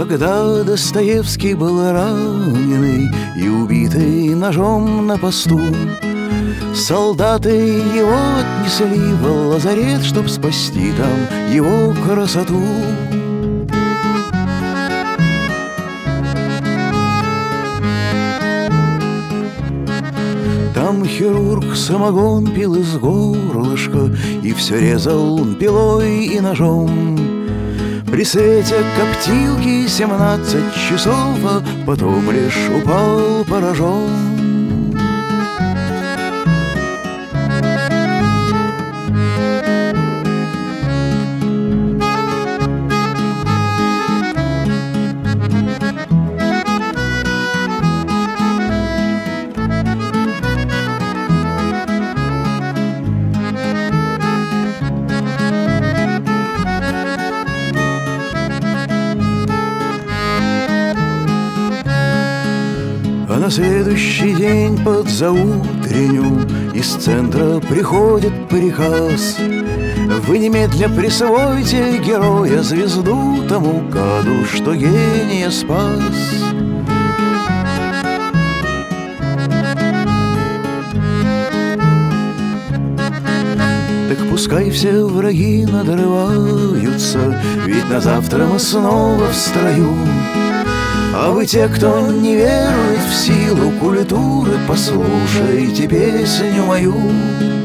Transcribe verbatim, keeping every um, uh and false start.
Когда Достоевский был раненый и убитый ножом на посту, солдаты его отнесли в лазарет, чтоб спасти там его красоту. Там хирург самогон пил из горлышка и все резал пилой и ножом. При свете коптилки семнадцать часов, а потом лишь упал поражен. А на следующий день под заутренню из центра приходит приказ: вы немедля присвойте героя звезду тому гаду, что гения спас. Так пускай все враги надрываются, ведь на завтра мы снова в строю. А вы, те, кто не верует в силу культуры, послушайте песню мою.